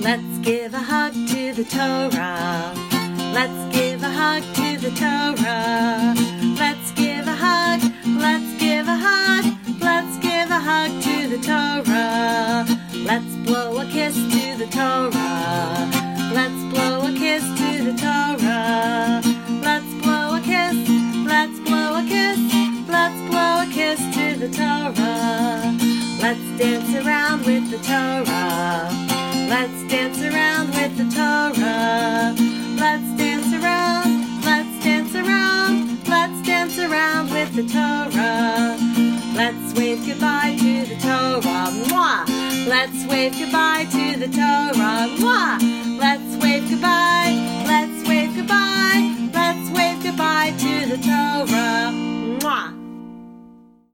Let's give a hug to the Torah. Let's give a hug to the Torah. Let's give a hug. Let's give a hug. Let's give a hug to the Torah. Let's blow a kiss to the Torah. Let's blow a kiss to the Torah. Let's blow a kiss. Let's blow a kiss. Let's blow a kiss to the Torah. Let's dance around with the Torah. Let's dance around with the Torah. Let's dance around. Let's dance around. Let's dance around with the Torah. Let's wave goodbye to the Torah. Mwah! Let's wave goodbye to the Torah. Mwah! Let's wave goodbye. Let's wave goodbye. Let's wave goodbye to the Torah.